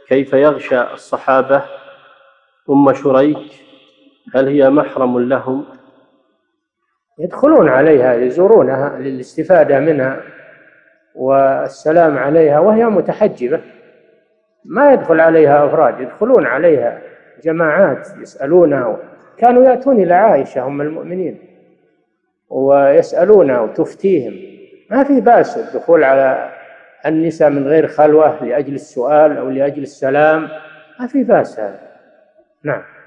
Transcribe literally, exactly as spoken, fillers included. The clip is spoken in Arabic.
كيف يغشى الصحابة أم شريك؟ هل هي محرم لهم؟ يدخلون عليها يزورونها للاستفادة منها والسلام عليها وهي متحجبة، ما يدخل عليها أفراد، يدخلون عليها جماعات يسألونها. كانوا يأتون إلى عائشة أم المؤمنين ويسألونها وتفتيهم. ما في بأس الدخول على النساء من غير خلوة لأجل السؤال أو لأجل السلام، ما في بأس هذا. نعم.